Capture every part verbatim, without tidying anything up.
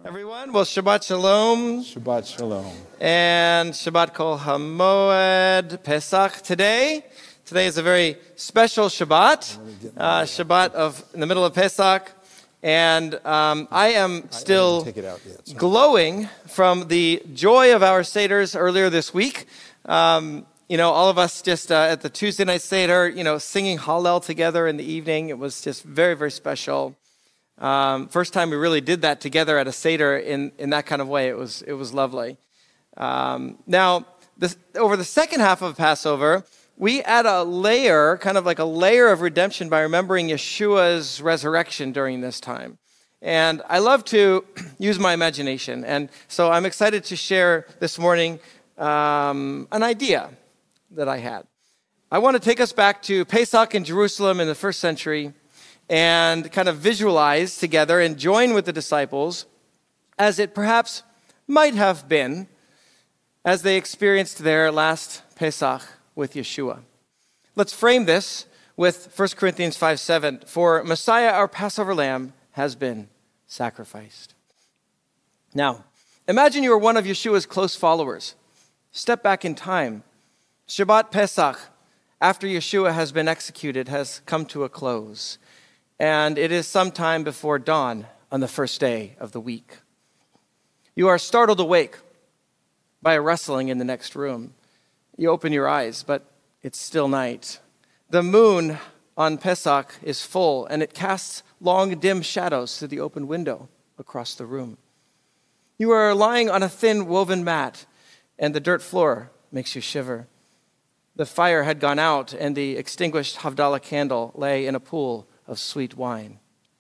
everyone. Well, Shabbat Shalom. Shabbat Shalom. And Shabbat Kol HaMoed Pesach today. Today is a very special Shabbat, uh, Shabbat of in the middle of Pesach. And um, I am still take it out yet, glowing from the joy of our Seders earlier this week. Um, you know, all of us just uh, at the Tuesday night Seder, you know, singing Hallel together in the evening. It was just very, very special. Um, first time we really did that together at a Seder in, in that kind of way. It was it was lovely. Um, now, this, over the second half of Passover, we add a layer, kind of like a layer of redemption by remembering Yeshua's resurrection during this time. And I love to use my imagination. And so I'm excited to share this morning um, an idea that I had. I want to take us back to Pesach in Jerusalem in the first century and kind of visualize together and join with the disciples as it perhaps might have been as they experienced their last Pesach with Yeshua. Let's frame this with First Corinthians five seven. For Messiah, our Passover lamb, has been sacrificed. Now, imagine you are one of Yeshua's close followers. Step back in time. Shabbat Pesach, after Yeshua has been executed, has come to a close. And it is sometime before dawn on the first day of the week. You are startled awake by a rustling in the next room. You open your eyes, but it's still night. The moon on Pesach is full, and it casts long, dim shadows through the open window across the room. You are lying on a thin woven mat, and the dirt floor makes you shiver. The fire had gone out, and the extinguished Havdalah candle lay in a pool of sweet wine.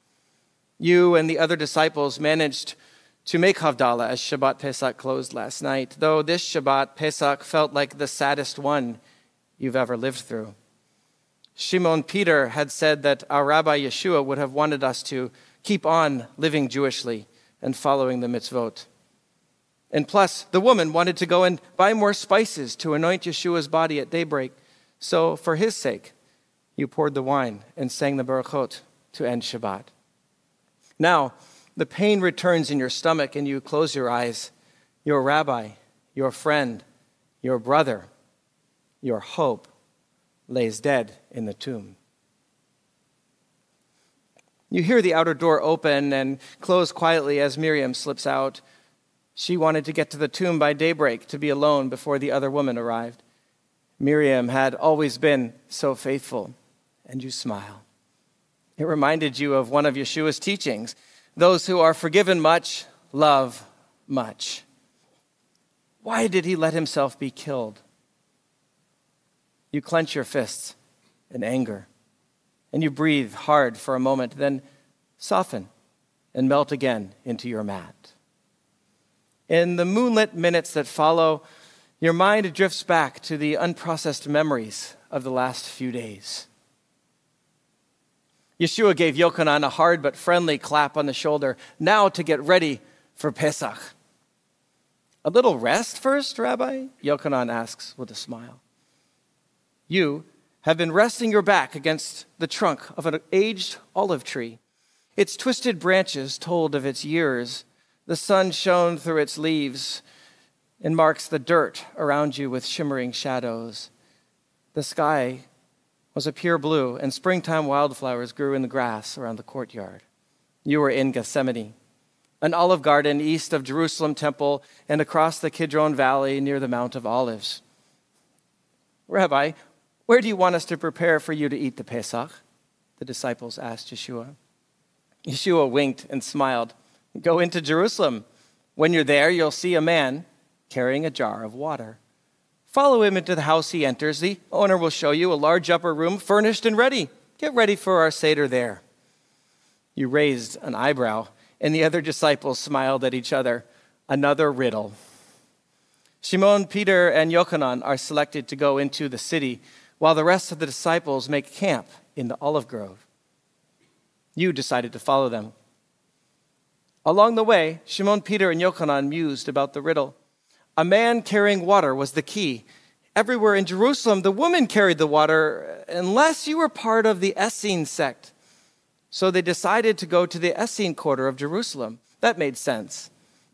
You and the other disciples managed to make Havdalah as Shabbat Pesach closed last night, though this Shabbat Pesach felt like the saddest one you've ever lived through. Shimon Peter had said that our Rabbi Yeshua would have wanted us to keep on living Jewishly and following the mitzvot. And plus, the woman wanted to go and buy more spices to anoint Yeshua's body at daybreak. So for his sake, you poured the wine and sang the Baruchot to end Shabbat. Now, the pain returns in your stomach and you close your eyes. Your rabbi, your friend, your brother, your hope lays dead in the tomb. You hear the outer door open and close quietly as Miriam slips out. She wanted to get to the tomb by daybreak to be alone before the other woman arrived. Miriam had always been so faithful. And you smile. It reminded you of one of Yeshua's teachings. Those who are forgiven much, love much. Why did he let himself be killed? You clench your fists in anger, and you breathe hard for a moment, then soften and melt again into your mat. In the moonlit minutes that follow, your mind drifts back to the unprocessed memories of the last few days. Yeshua gave Yochanan a hard but friendly clap on the shoulder, now to get ready for Pesach. A little rest first, Rabbi? Yochanan asks with a smile. You have been resting your back against the trunk of an aged olive tree. Its twisted branches told of its years. The sun shone through its leaves and marks the dirt around you with shimmering shadows. The sky was a pure blue, and springtime wildflowers grew in the grass around the courtyard. You were in Gethsemane, an olive garden east of Jerusalem Temple and across the Kidron Valley near the Mount of Olives. Rabbi, where do you want us to prepare for you to eat the Pesach? The disciples asked Yeshua. Yeshua winked and smiled. Go into Jerusalem. When you're there, you'll see a man carrying a jar of water. Follow him into the house he enters. The owner will show you a large upper room furnished and ready. Get ready for our Seder there. You raised an eyebrow, and the other disciples smiled at each other. Another riddle. Shimon, Peter, and Yochanan are selected to go into the city, while the rest of the disciples make camp in the olive grove. You decided to follow them. Along the way, Shimon, Peter, and Yochanan mused about the riddle. A man carrying water was the key. Everywhere in Jerusalem, the woman carried the water, unless you were part of the Essene sect. So they decided to go to the Essene quarter of Jerusalem. That made sense.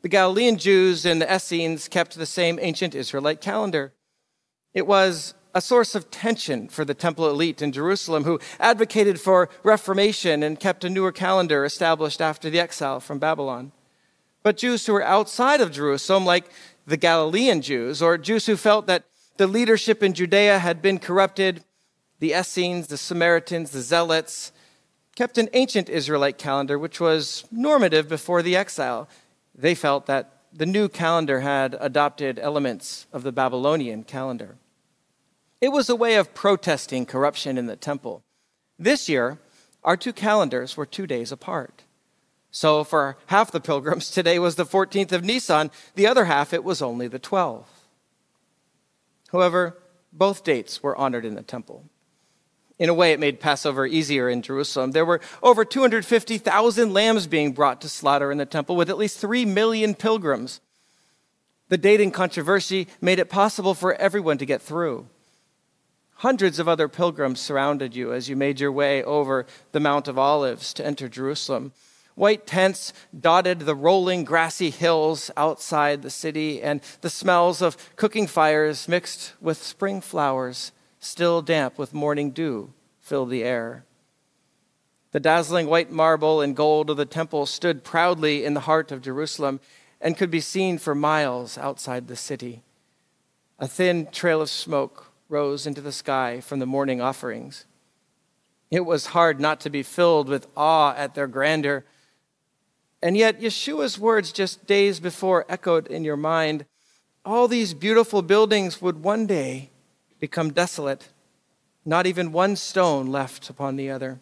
The Galilean Jews and the Essenes kept the same ancient Israelite calendar. It was a source of tension for the temple elite in Jerusalem, who advocated for reformation and kept a newer calendar established after the exile from Babylon. But Jews who were outside of Jerusalem, like the Galilean Jews, or Jews who felt that the leadership in Judea had been corrupted, the Essenes, the Samaritans, the Zealots, kept an ancient Israelite calendar, which was normative before the exile. They felt that the new calendar had adopted elements of the Babylonian calendar. It was a way of protesting corruption in the temple. This year, our two calendars were two days apart. So for half the pilgrims, today was the fourteenth of Nisan. The other half, it was only the twelfth. However, both dates were honored in the temple. In a way, it made Passover easier in Jerusalem. There were over two hundred fifty thousand lambs being brought to slaughter in the temple, with at least three million pilgrims. The dating controversy made it possible for everyone to get through. Hundreds of other pilgrims surrounded you as you made your way over the Mount of Olives to enter Jerusalem. White tents dotted the rolling grassy hills outside the city, and the smells of cooking fires mixed with spring flowers, still damp with morning dew, filled the air. The dazzling white marble and gold of the temple stood proudly in the heart of Jerusalem and could be seen for miles outside the city. A thin trail of smoke rose into the sky from the morning offerings. It was hard not to be filled with awe at their grandeur. And yet Yeshua's words just days before echoed in your mind. All these beautiful buildings would one day become desolate, not even one stone left upon the other.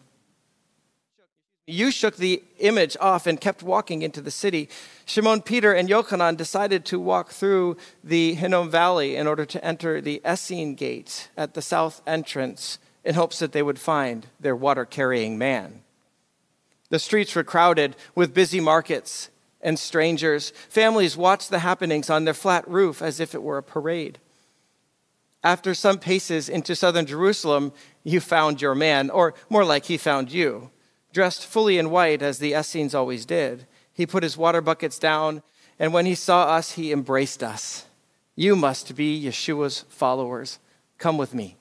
You shook the image off and kept walking into the city. Shimon Peter and Yochanan decided to walk through the Hinnom Valley in order to enter the Essene Gate at the south entrance in hopes that they would find their water-carrying man. The streets were crowded with busy markets and strangers. Families watched the happenings on their flat roof as if it were a parade. After some paces into southern Jerusalem, you found your man, or more like he found you. Dressed fully in white, as the Essenes always did. He put his water buckets down, and when he saw us, he embraced us. You must be Yeshua's followers. Come with me.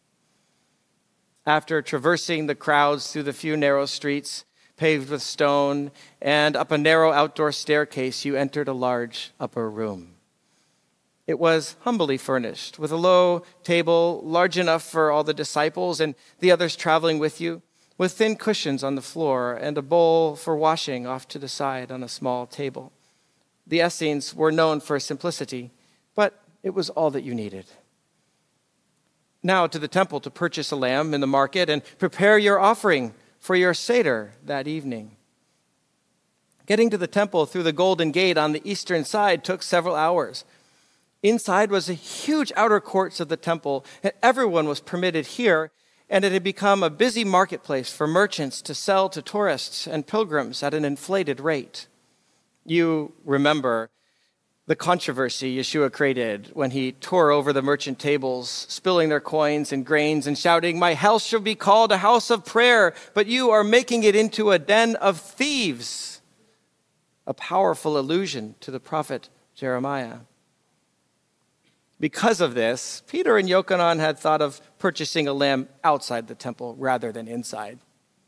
After traversing the crowds through the few narrow streets, paved with stone, and up a narrow outdoor staircase, you entered a large upper room. It was humbly furnished, with a low table large enough for all the disciples and the others traveling with you, with thin cushions on the floor and a bowl for washing off to the side on a small table. The Essenes were known for simplicity, but it was all that you needed. Now to the temple to purchase a lamb in the market and prepare your offering for your Seder that evening. Getting to the temple through the Golden Gate on the eastern side took several hours. Inside was the huge outer courts of the temple, and everyone was permitted here, and it had become a busy marketplace for merchants to sell to tourists and pilgrims at an inflated rate. You remember the controversy Yeshua created when he tore over the merchant tables, spilling their coins and grains and shouting, "My house shall be called a house of prayer, but you are making it into a den of thieves." A powerful allusion to the prophet Jeremiah. Because of this, Peter and Yochanan had thought of purchasing a lamb outside the temple rather than inside.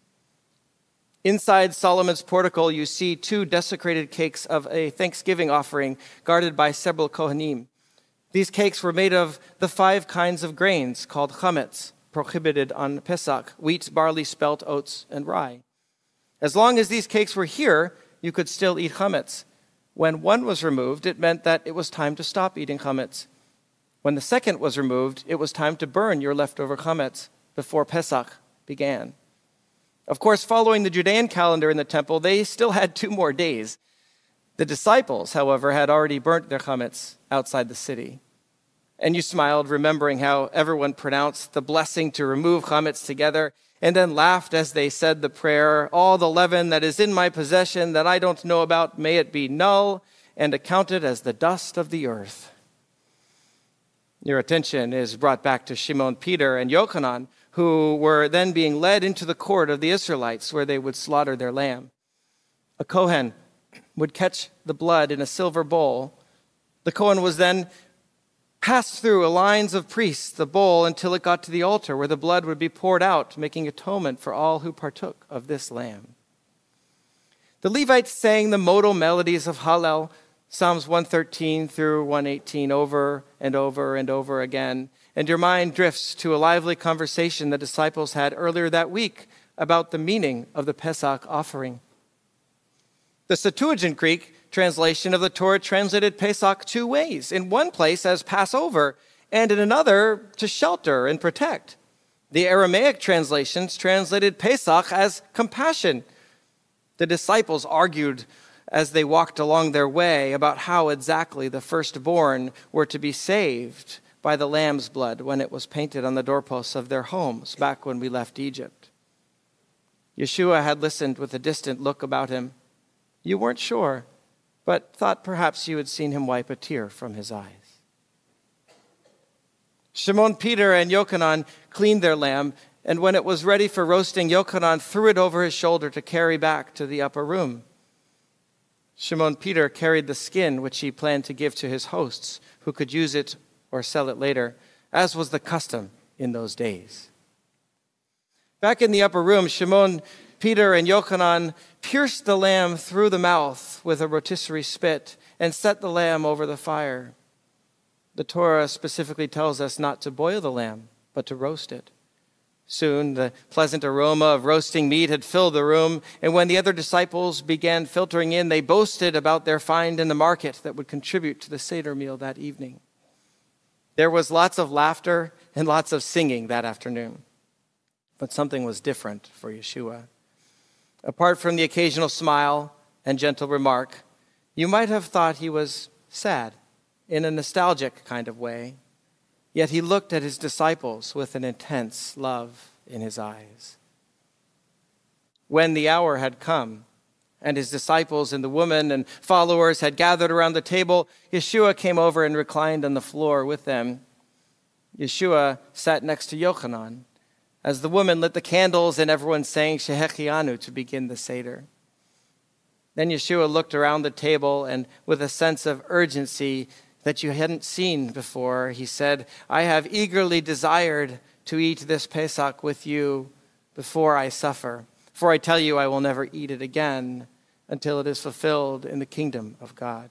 Inside Solomon's portico, you see two desecrated cakes of a Thanksgiving offering guarded by several Kohanim. These cakes were made of the five kinds of grains called chametz, prohibited on Pesach: wheat, barley, spelt, oats, and rye. As long as these cakes were here, you could still eat chametz. When one was removed, it meant that it was time to stop eating chametz. When the second was removed, it was time to burn your leftover chametz before Pesach began. Of course, following the Judean calendar in the temple, they still had two more days. The disciples, however, had already burnt their chametz outside the city. And you smiled, remembering how everyone pronounced the blessing to remove chametz together, and then laughed as they said the prayer, "All the leaven that is in my possession that I don't know about, may it be null and accounted as the dust of the earth." Your attention is brought back to Shimon Peter and Yochanan, who were then being led into the court of the Israelites where they would slaughter their lamb. A Kohen would catch the blood in a silver bowl. The Kohen was then passed through lines of priests the bowl until it got to the altar where the blood would be poured out, making atonement for all who partook of this lamb. The Levites sang the modal melodies of Hallel, Psalms one thirteen through one eighteen, over and over and over again. And your mind drifts to a lively conversation the disciples had earlier that week about the meaning of the Pesach offering. The Septuagint Greek translation of the Torah translated Pesach two ways. In one place as Passover, and in another to shelter and protect. The Aramaic translations translated Pesach as compassion. The disciples argued as they walked along their way about how exactly the firstborn were to be saved by the lamb's blood when it was painted on the doorposts of their homes back when we left Egypt. Yeshua had listened with a distant look about him. You weren't sure, but thought perhaps you had seen him wipe a tear from his eyes. Shimon Peter and Yochanan cleaned their lamb, and when it was ready for roasting, Yochanan threw it over his shoulder to carry back to the upper room. Shimon Peter carried the skin, which he planned to give to his hosts, who could use it or sell it later, as was the custom in those days. Back in the upper room, Shimon Peter and Yochanan pierced the lamb through the mouth with a rotisserie spit and set the lamb over the fire. The Torah specifically tells us not to boil the lamb, but to roast it. Soon, the pleasant aroma of roasting meat had filled the room, and when the other disciples began filtering in, they boasted about their find in the market that would contribute to the Seder meal that evening. There was lots of laughter and lots of singing that afternoon, but something was different for Yeshua. Apart from the occasional smile and gentle remark, you might have thought he was sad in a nostalgic kind of way. Yet he looked at his disciples with an intense love in his eyes. When the hour had come, and his disciples and the women and followers had gathered around the table, Yeshua came over and reclined on the floor with them. Yeshua sat next to Yochanan as the woman lit the candles and everyone sang Shehechianu to begin the Seder. Then Yeshua looked around the table and with a sense of urgency that you hadn't seen before, he said, I have eagerly desired to eat this Pesach with you before I suffer. For I tell you, I will never eat it again until it is fulfilled in the kingdom of God.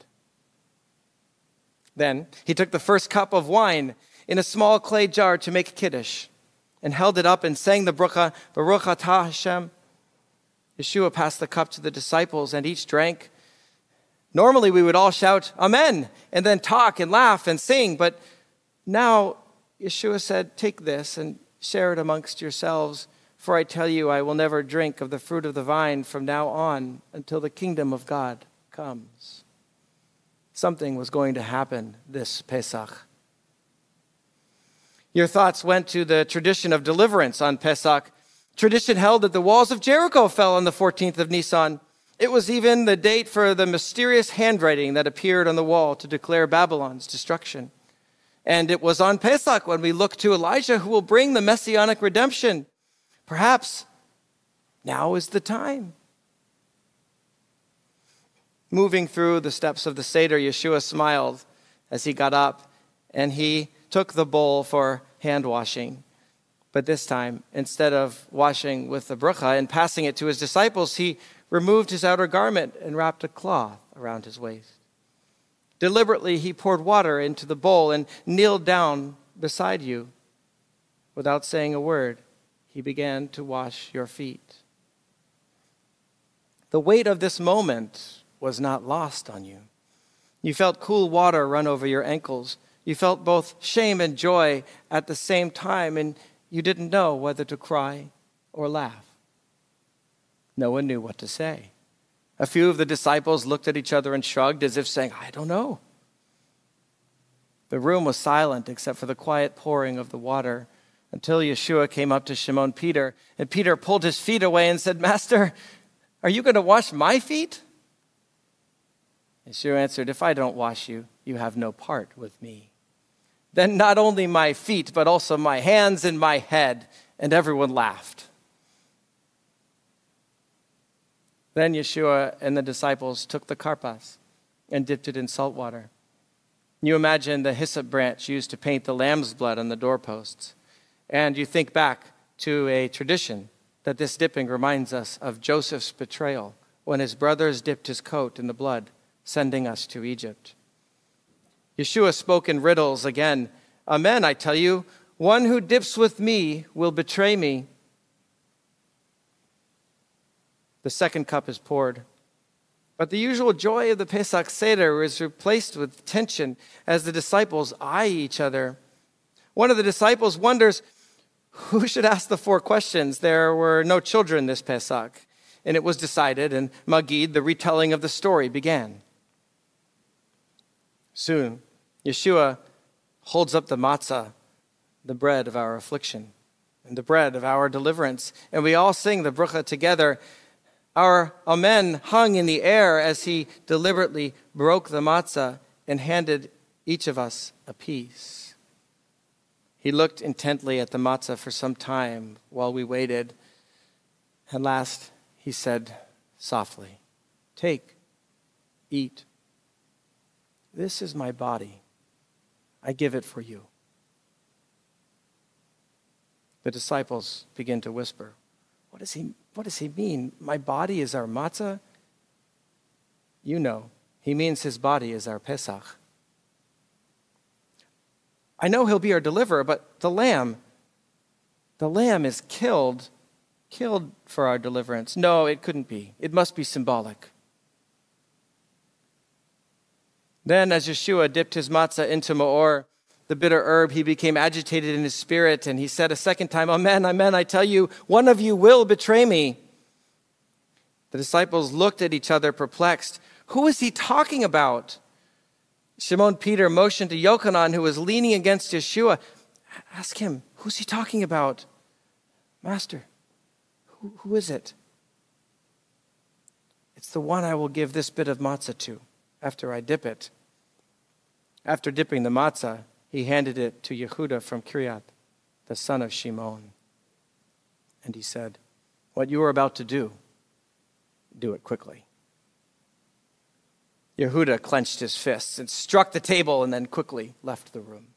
Then he took the first cup of wine in a small clay jar to make kiddush and held it up and sang the bracha, Baruch atah Hashem. Yeshua passed the cup to the disciples and each drank. Normally we would all shout, Amen, and then talk and laugh and sing. But now Yeshua said, take this and share it amongst yourselves. For I tell you, I will never drink of the fruit of the vine from now on until the kingdom of God comes. Something was going to happen this Pesach. Your thoughts went to the tradition of deliverance on Pesach. Tradition held that the walls of Jericho fell on the fourteenth of Nisan. It was even the date for the mysterious handwriting that appeared on the wall to declare Babylon's destruction. And it was on Pesach when we look to Elijah who will bring the messianic redemption. Perhaps now is the time. Moving through the steps of the Seder, Yeshua smiled as he got up and he took the bowl for hand washing. But this time, instead of washing with the bracha and passing it to his disciples, he removed his outer garment and wrapped a cloth around his waist. Deliberately, he poured water into the bowl and kneeled down beside you. Without saying a word, he began to wash your feet. The weight of this moment was not lost on you. You felt cool water run over your ankles. You felt both shame and joy at the same time, and you didn't know whether to cry or laugh. No one knew what to say. A few of the disciples looked at each other and shrugged as if saying, I don't know. The room was silent except for the quiet pouring of the water until Yeshua came up to Shimon Peter, and Peter pulled his feet away and said, Master, are you going to wash my feet? Yeshua answered, if I don't wash you, you have no part with me. Then not only my feet, but also my hands and my head. And everyone laughed. Then Yeshua and the disciples took the karpas and dipped it in salt water. You imagine the hyssop branch used to paint the lamb's blood on the doorposts. And you think back to a tradition that this dipping reminds us of Joseph's betrayal when his brothers dipped his coat in the blood, sending us to Egypt. Yeshua spoke in riddles again. Amen, I tell you, one who dips with me will betray me. The second cup is poured. But the usual joy of the Pesach Seder is replaced with tension as the disciples eye each other. One of the disciples wonders, who should ask the four questions? There were no children this Pesach, and it was decided, and Magid, the retelling of the story, began. Soon, Yeshua holds up the matzah, the bread of our affliction, and the bread of our deliverance, and we all sing the bracha together. Our amen hung in the air as he deliberately broke the matzah and handed each of us a piece. He looked intently at the matzah for some time while we waited. At last, he said softly, "Take, eat. This is my body. I give it for you." The disciples begin to whisper, What does he, what does he mean? My body is our matzah? You know, he means his body is our Pesach. I know he'll be our deliverer, but the lamb, the lamb is killed, killed for our deliverance. No, it couldn't be. It must be symbolic. Then as Yeshua dipped his matzah into Ma'or, the bitter herb, he became agitated in his spirit, and he said a second time, Amen, amen, I tell you, one of you will betray me. The disciples looked at each other perplexed. Who is he talking about? Shimon Peter motioned to Yochanan, who was leaning against Yeshua. Ask him, who's he talking about? Master, who, who is it? It's the one I will give this bit of matzah to after I dip it. After dipping the matzah, he handed it to Yehuda from Kiryat, the son of Shimon. And he said, what you are about to do, do it quickly. Yehuda clenched his fists and struck the table and then quickly left the room.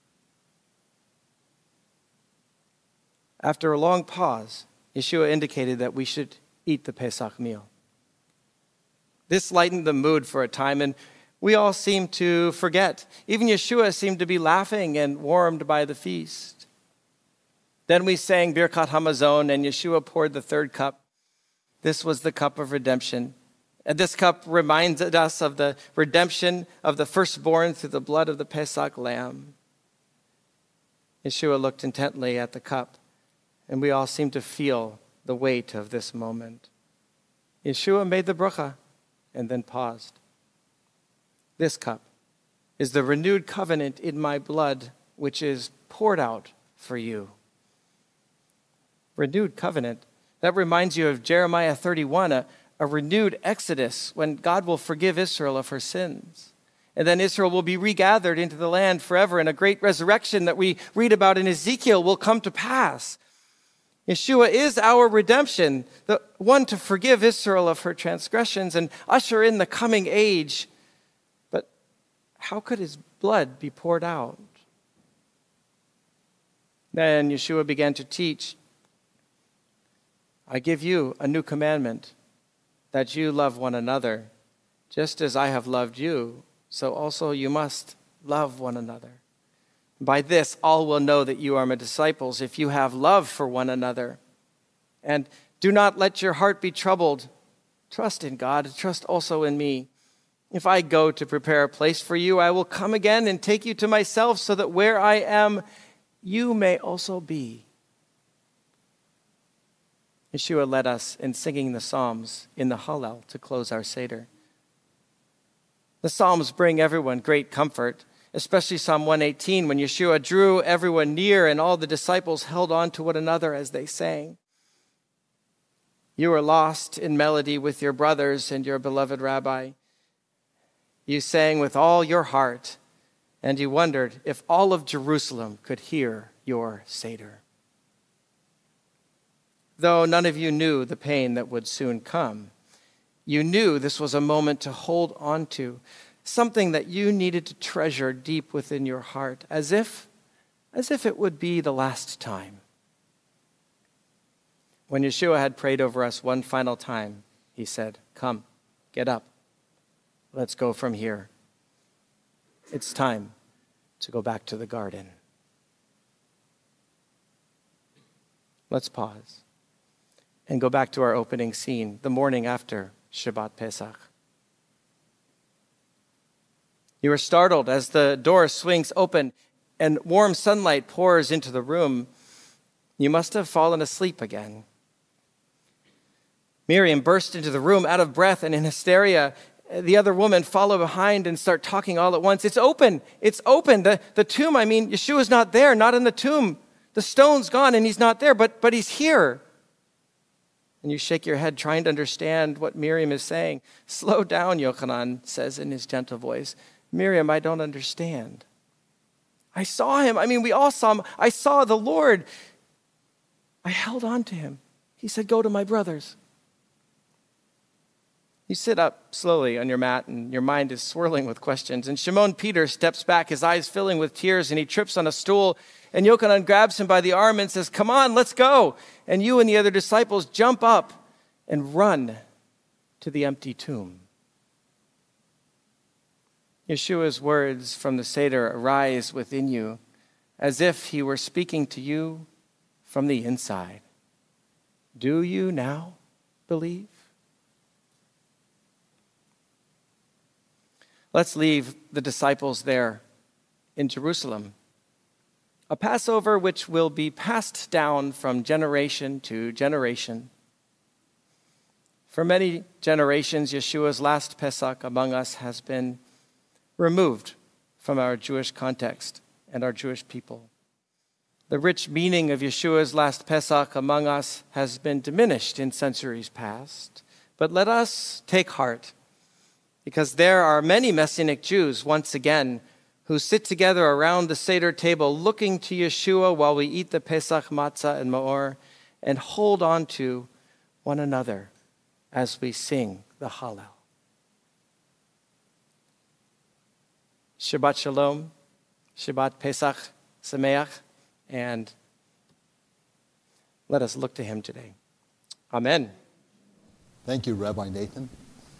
After a long pause, Yeshua indicated that we should eat the Pesach meal. This lightened the mood for a time, and we all seemed to forget. Even Yeshua seemed to be laughing and warmed by the feast. Then we sang Birkat Hamazon, and Yeshua poured the third cup. This was the cup of redemption. And this cup reminded us of the redemption of the firstborn through the blood of the Pesach lamb. Yeshua looked intently at the cup, and we all seemed to feel the weight of this moment. Yeshua made the bracha and then paused. This cup is the renewed covenant in my blood, which is poured out for you. Renewed covenant. That reminds you of Jeremiah thirty-one, a, a renewed exodus when God will forgive Israel of her sins. And then Israel will be regathered into the land forever, and a great resurrection that we read about in Ezekiel will come to pass. Yeshua is our redemption, the one to forgive Israel of her transgressions and usher in the coming age. But how could his blood be poured out? Then Yeshua began to teach, I give you a new commandment, that you love one another. Just as I have loved you, so also you must love one another. By this, all will know that you are my disciples, if you have love for one another. And do not let your heart be troubled. Trust in God, trust also in me. If I go to prepare a place for you, I will come again and take you to myself, so that where I am, you may also be. Yeshua led us in singing the Psalms in the Hallel to close our Seder. The Psalms bring everyone great comfort, especially Psalm one eighteen, when Yeshua drew everyone near and all the disciples held on to one another as they sang. You were lost in melody with your brothers and your beloved rabbi. You sang with all your heart, and you wondered if all of Jerusalem could hear your Seder. Though none of you knew the pain that would soon come, You knew this was a moment to hold on to, something that you needed to treasure deep within your heart, as if, as if it would be the last time. When Yeshua had prayed over us one final time, he said, "Come, get up. Let's go from here. It's time to go back to the garden." Let's pause and go back to our opening scene, the morning after Shabbat Pesach. You are startled as the door swings open and warm sunlight pours into the room. You must have fallen asleep again. Miriam burst into the room out of breath and in hysteria. The other women follow behind and start talking all at once. It's open. It's open. The, the tomb, I mean, Yeshua's not there, not in the tomb. The stone's gone and he's not there, but, but he's here. And you shake your head trying to understand what Miriam is saying. "Slow down," Yochanan says in his gentle voice. "Miriam, I don't understand. I saw him. I mean, we all saw him. I saw the Lord. I held on to him. He said, 'Go to my brothers.'" You sit up slowly on your mat, and your mind is swirling with questions. And Shimon Peter steps back, his eyes filling with tears, and he trips on a stool. And Yochanan grabs him by the arm and says, "Come on, let's go." And you and the other disciples jump up and run to the empty tomb. Yeshua's words from the Seder arise within you as if he were speaking to you from the inside. Do you now believe? Let's leave the disciples there in Jerusalem. A Passover which will be passed down from generation to generation. For many generations, Yeshua's last Pesach among us has been removed from our Jewish context and our Jewish people. The rich meaning of Yeshua's last Pesach among us has been diminished in centuries past. But let us take heart, because there are many Messianic Jews, once again, who sit together around the Seder table looking to Yeshua while we eat the Pesach matzah and Maor and hold on to one another as we sing the Hallel. Shabbat Shalom, Shabbat Pesach Sameach, and let us look to him today. Amen. Thank you, Rabbi Nathan.